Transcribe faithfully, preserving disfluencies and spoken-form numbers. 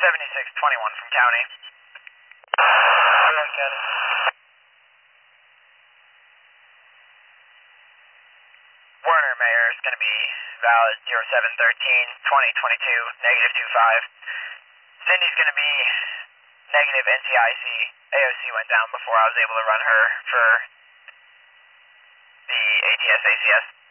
seventy-six twenty-one from County. County. Werner Mayor is going to be valid zero seven thirteen twenty twenty-two negative two five. Cindy's going to be negative N C I C. A O C went down before I was able to run her for the A T S A C S.